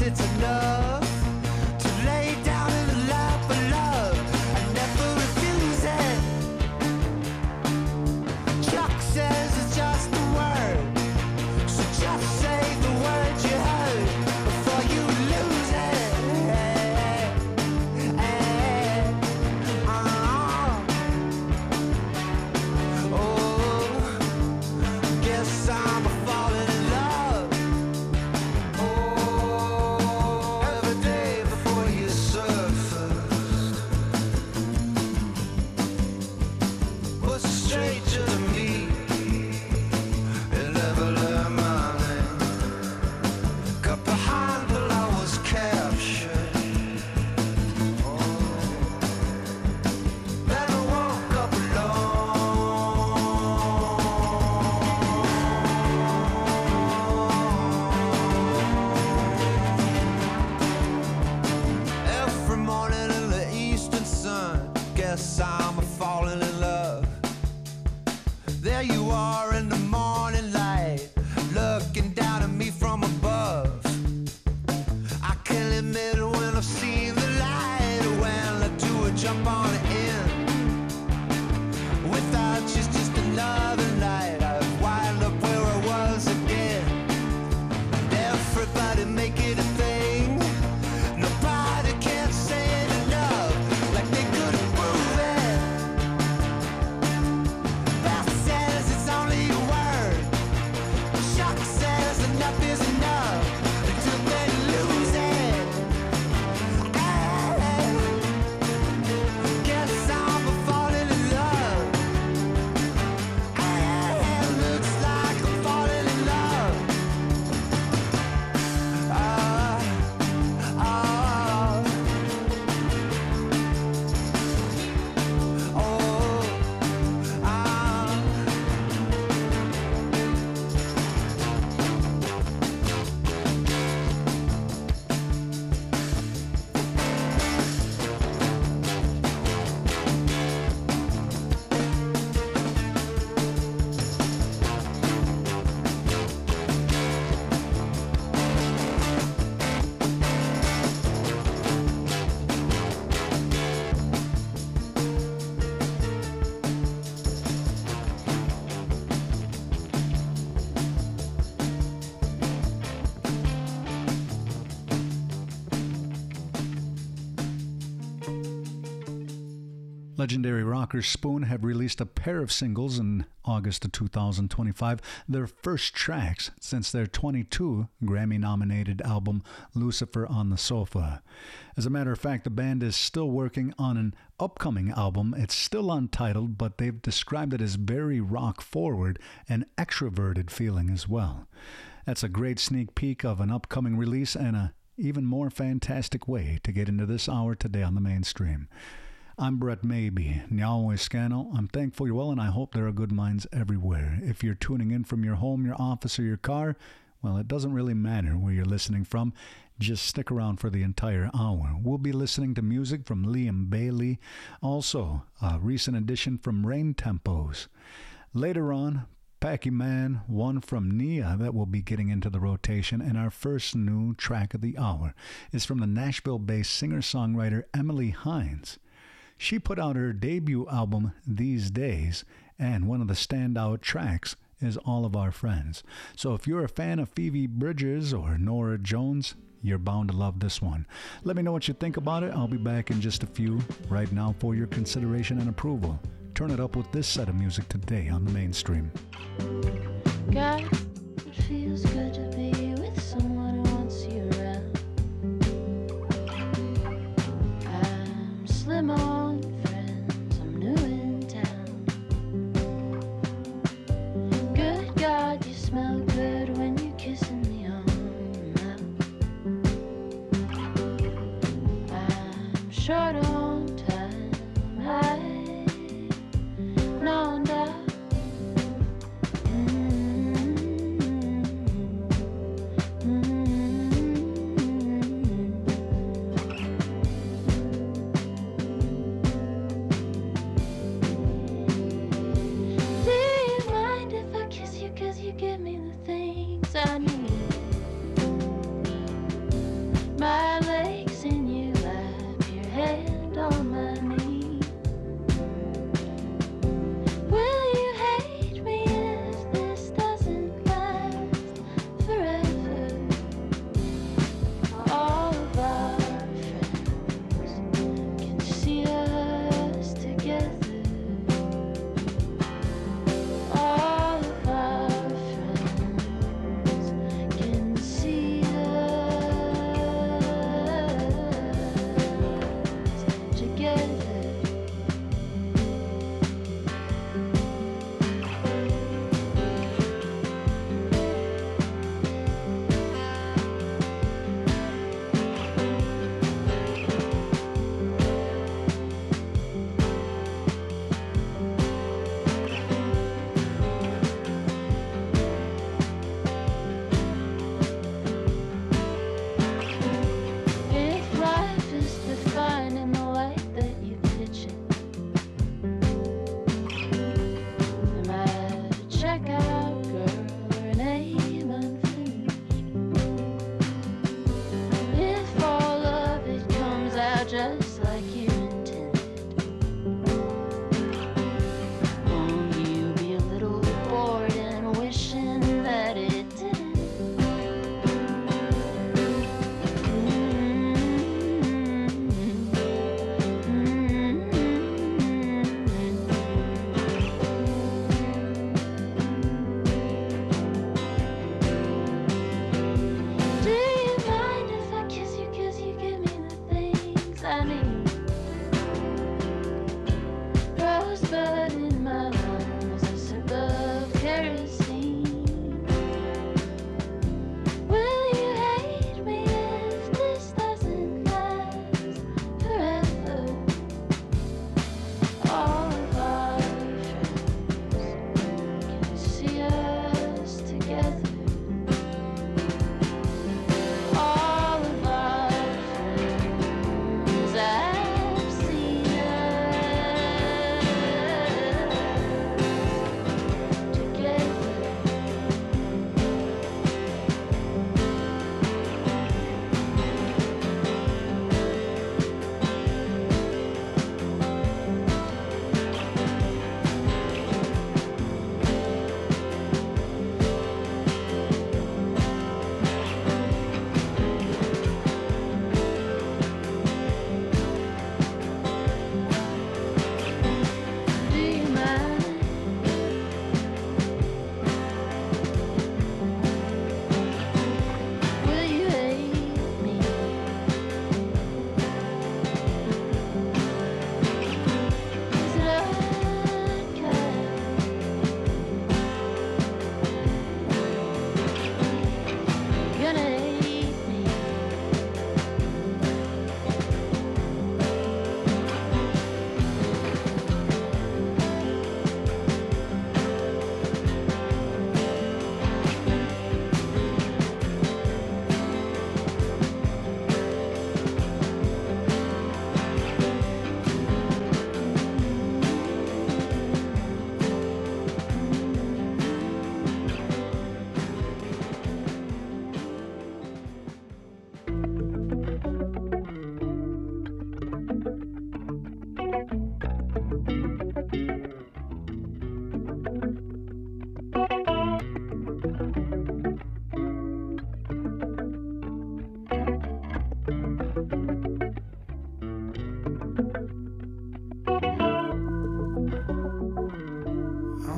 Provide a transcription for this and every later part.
it's enough to lay down in the lap of love. I never refuse it. Chuck says it's just a word, so just say the words you heard before you lose it. Guess I'm falling in love. Oh, every day before you surface was a stranger to me. It never learned my name. Got behind till I was captured. Then I woke up every morning in the eastern sun. Guess I'm falling in love. There you are in the morning light, looking down at me from above. I can't admit when I've seen the light, when I do a jump on in. Without you's just another night. I've wind up where I was again. Everybody make it a thing. Nobody can say it enough, like they could prove it. Beth says it's only a word. Chuck says enough is enough until they lose it. Guess I'm falling in love. Looks like I'm falling in love. Legendary rockers Spoon have released a pair of singles in August of 2025, their first tracks since their 22 Grammy-nominated album Lucifer on the Sofa. As a matter of fact, the band is still working on an upcoming album. It's still untitled, but they've described it as very rock-forward and extroverted feeling as well. That's a great sneak peek of an upcoming release and a even more fantastic way to get into this hour today on the mainstream. I'm Brett Maybe, Nyawe Scano. I'm thankful you're well, and I hope there are good minds everywhere. If you're tuning in from your home, your office, or your car, well, it doesn't really matter where you're listening from. Just stick around for the entire hour. We'll be listening to music from Liam Bailey, also a recent addition from Rain Tempos. Later on, Packy Man, one from Nia that will be getting into the rotation, and our first new track of the hour is from the Nashville-based singer-songwriter Emily Hines. She put out her debut album These Days, and one of the standout tracks is All of Our Friends. So if you're a fan of Phoebe Bridgers or Norah Jones, you're bound to love this one. Let me know what you think about it. I'll be back in just a few. Right now, for your consideration and approval, turn it up with this set of music today on the mainstream. God, it feels good to be with someone who wants you around. I'm slim on friends, I'm new in town. Good God, you smell good when you're kissing me on the mouth. I'm short on time, I no doubt.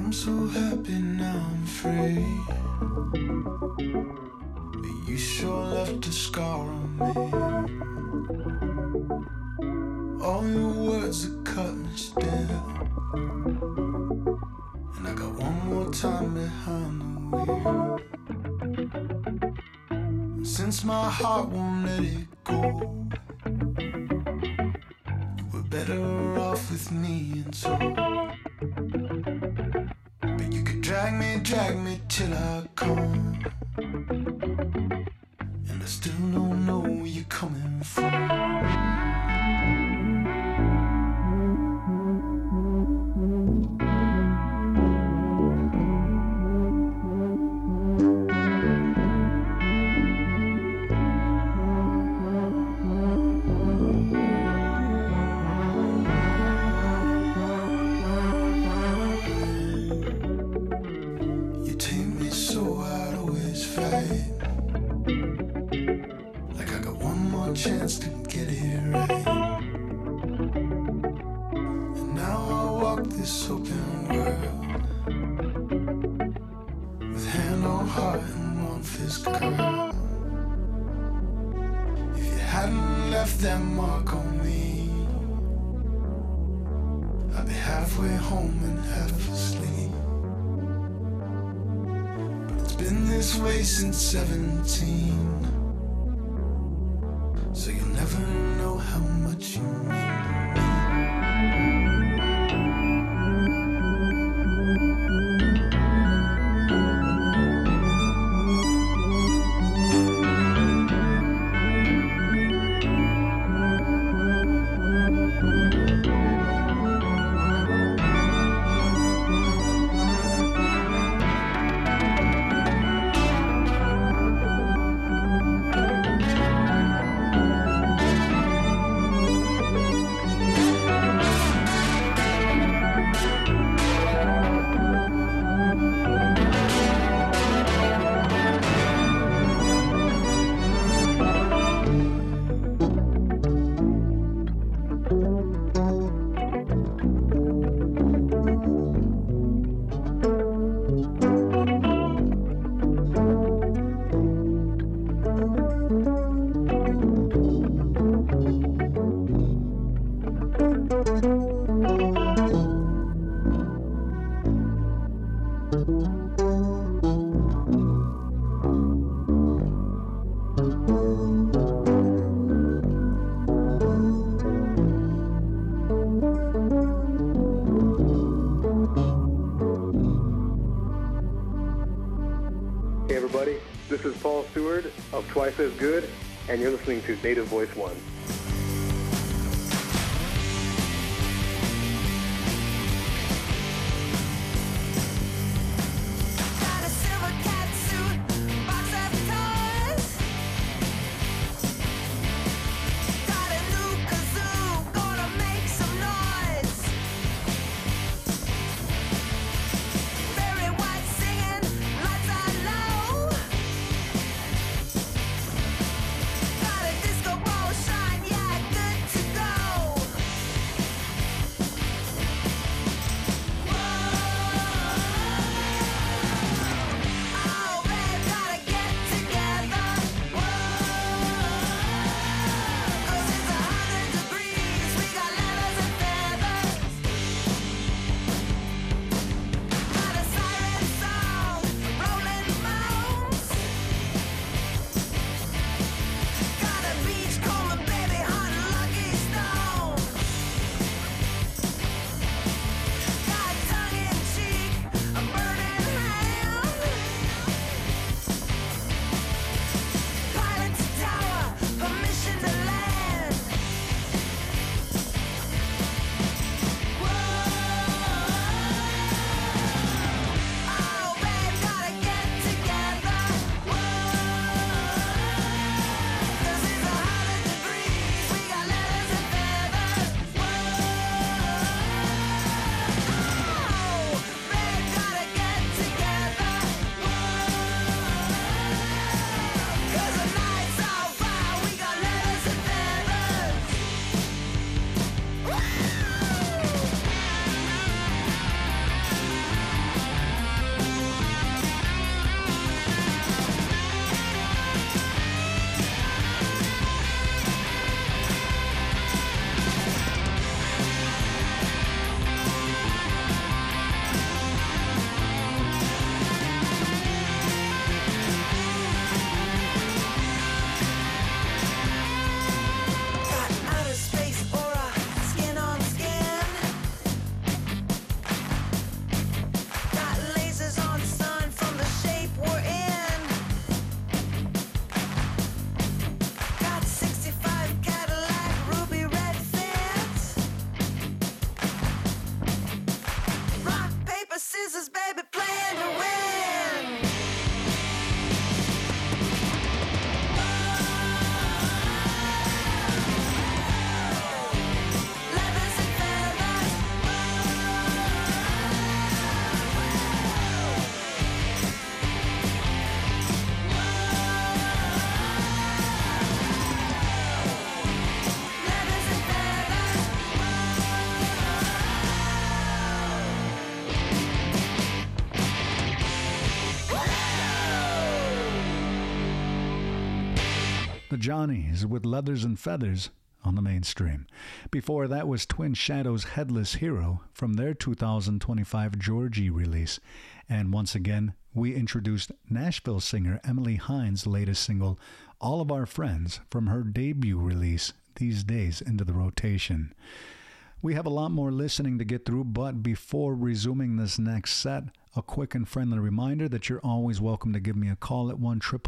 I'm so happy now I'm free, but you sure left a scar on me. All your words are cut me still, and I got one more time behind the wheel. Since my heart won't let it go, we're better off with me and so. But you could drag me till I come, and I still don't know where you're coming from. Chance to get it right, and now I walk this open world with hand on heart and one fist curl. If you hadn't left that mark on me, I'd be halfway home and half asleep. But it's been this way since 17, so you'll never know how much you mean of Twice as Good, and you're listening to Native Voice One. Disco ball shine. baby, playing to win. Leathers and feathers. Leathers and feathers. The Johnnies with Leathers and Feathers on the mainstream. Before that was Twin Shadows' Headless Hero from their 2025 Georgie release. And once again, we introduced Nashville singer Emily Hines' latest single, All of Our Friends, from her debut release, These Days, into the rotation. We have a lot more listening to get through, but before resuming this next set, a quick and friendly reminder that you're always welcome to give me a call at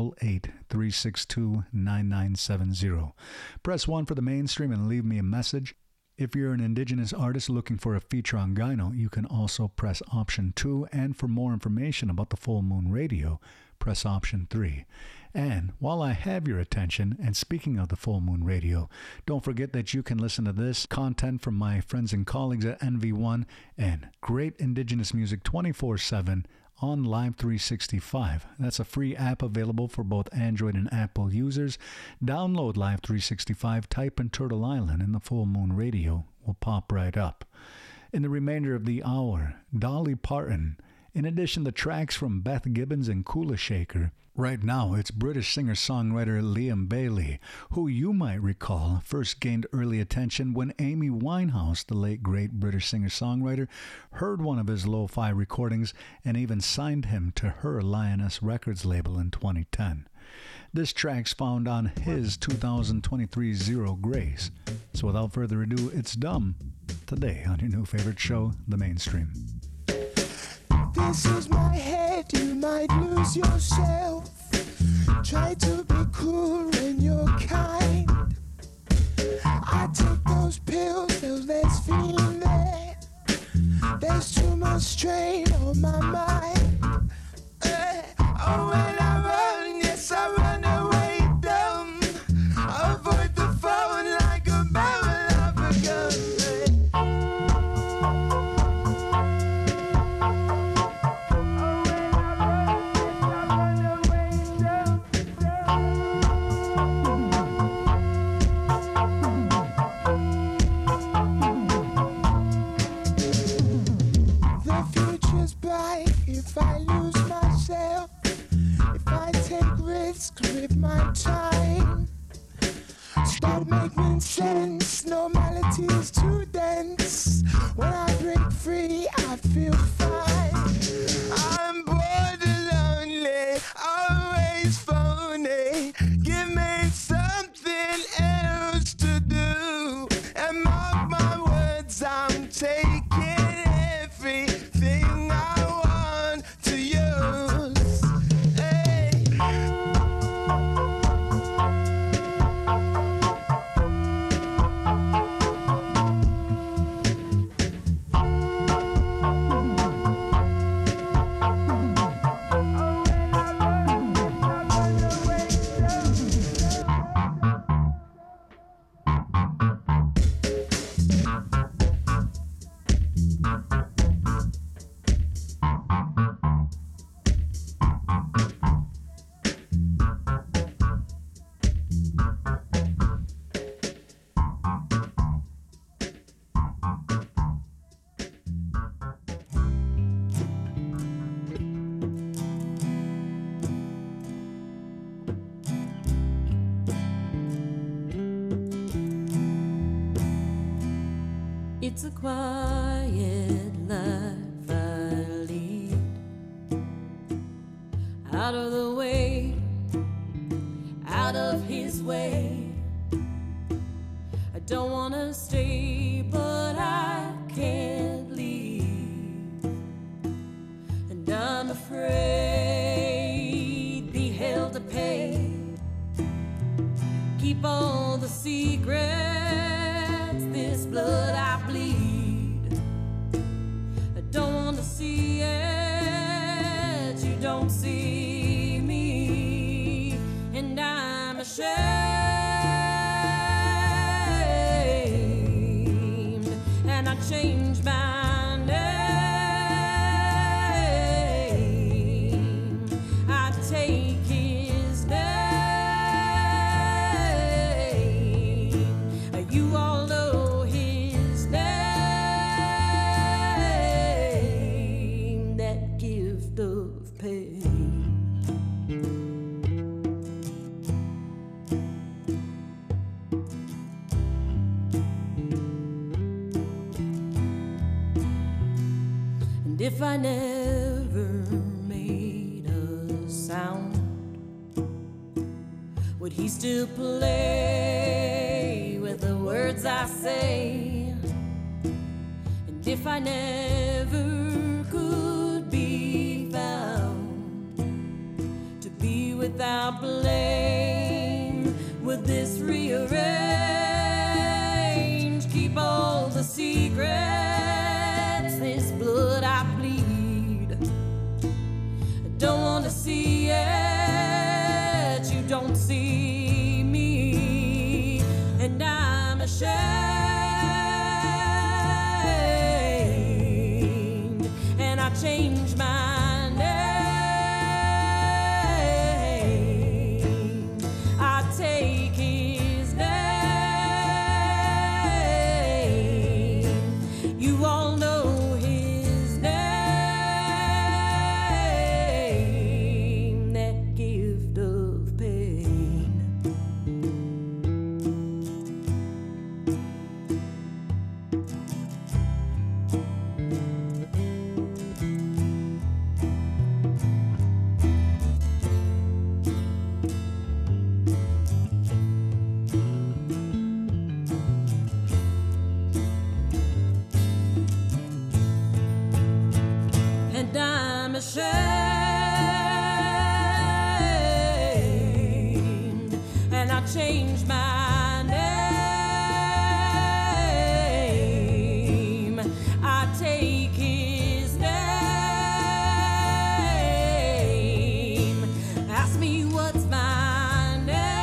1-888-362-9970. Press 1 for the mainstream and leave me a message. If you're an Indigenous artist looking for a feature on Gyno, you can also press option 2. And for more information about the Full Moon Radio, press option 3. And while I have your attention, and speaking of the Full Moon Radio, don't forget that you can listen to this content from my friends and colleagues at NV1 and great Indigenous music 24/7 on Live 365. That's a free app available for both Android and Apple users. Download Live 365, type in Turtle Island, and the Full Moon Radio will pop right up. In the remainder of the hour, Dolly Parton. In addition to tracks from Beth Gibbons and Kula Shaker, right now it's British singer-songwriter Liam Bailey, who you might recall first gained early attention when Amy Winehouse, the late great British singer-songwriter, heard one of his lo-fi recordings and even signed him to her Lioness Records label in 2010. This track's found on his 2023 Zero Grace. So without further ado, it's Dumb, today on your new favorite show, The Mainstream. This is my head, you might lose yourself. Try to be cool when you're kind. I take those pills, there's less feeling there. There's too much strain on my mind. Oh, when I run, yes, I run away dumb. Avoid the phone like a barrel of a gun. If I lose myself, if I take risks with my time, start making sense, normality is too dense. When I break free, I feel fine. I'm bored and lonely, always phony. Give me something else to do, and mark my words, I'm taking everything I want to use. Hey. It's a quiet life I lead, out of the way, out of his way. I don't wanna stay, but I can't leave, and I'm afraid be held to pay. Keep all the secrets, this blood I bleed. I don't want to see it. don't see me, and I'm ashamed, and I changed my name. I take his name. You all know his name. That gift of pain. And if I never made a sound, would he still play with the words I say? And if I never could be found to be without blame, would this rearrange, keep all the secrets, this blood I bleed? I don't want to see it, you don't see me, and I'm ashamed, and I changed my name. I take his name. You all know his name. That gift of pain. And I'm ashamed, and I changed my name. I take his name. Ask me what's my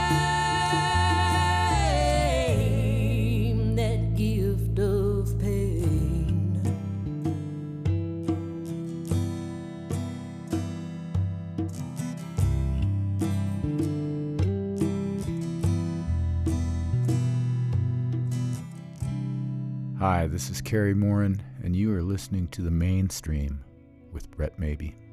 name. That gift of pain. Hi, this is Kerry Morin, and you are listening to The Mainstream with Brett Mabey.